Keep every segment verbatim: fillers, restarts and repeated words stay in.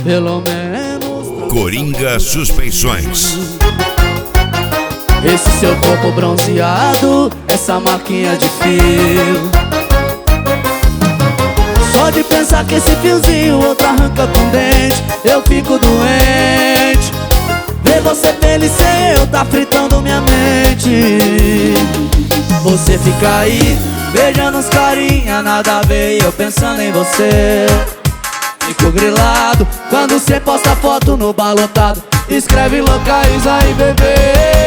pelo menos Coringa Suspensões. esse seu corpo bronzeado, essa marquinha de fio. Só de pensar que esse fiozinho outro arranca com dente, eu fico doente. Ver você feliz sem eu tá fritando minha mente. Você fica aí, beijando uns carinha, nada a ver, e eu pensando em você. Fico grilado quando cê posta foto no balotado, escreve locais aí, bebê.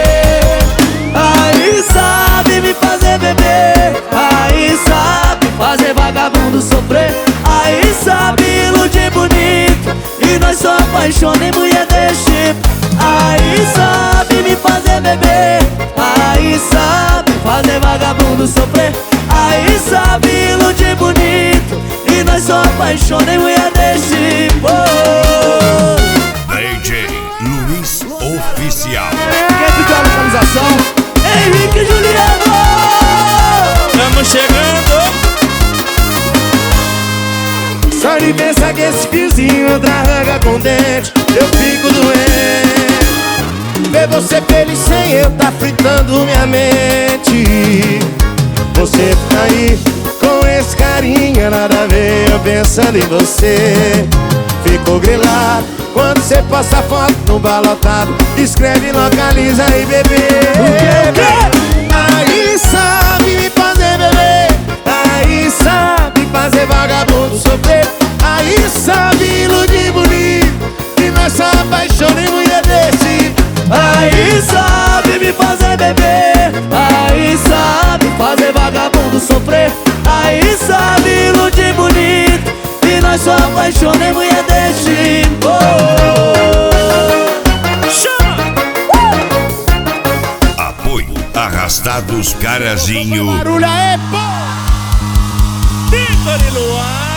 Aí sabe me fazer beber, aí sabe fazer vagabundo sofrer, aí sabe iludir bonito, e nós só apaixona em mulher desse tipo. Aí sabe me fazer beber, aí sabe fazer vagabundo sofrer, aí sabe iludir bonito, e nós só apaixona em mulher desse tipo. D J Luiz Oficial. Quem pediu a localização? Henrique e Juliano! Tamo chegando! Só de pensar que esse fiozinho outra arranca com dente, eu fico doente. Ver você feliz sem eu tá fritando minha mente. Você fica aí com esse carinha, nada a ver, eu pensando em você. Fico grilado quando você posta foto no balotado, escreve localiza aí, bebê. Aí sabe me fazer beber, aí sabe fazer vagabundo sofrer, aí sabe iludir bonito, e nós só apaixona em mulher desse. Aí sabe me fazer beber, aí sabe fazer vagabundo sofrer, aí sabe iludir bonito, e nós só apaixona em mulher desse tipo. Apoio Arrastados Carazinho. Barulho é bom. Vitor e Luan.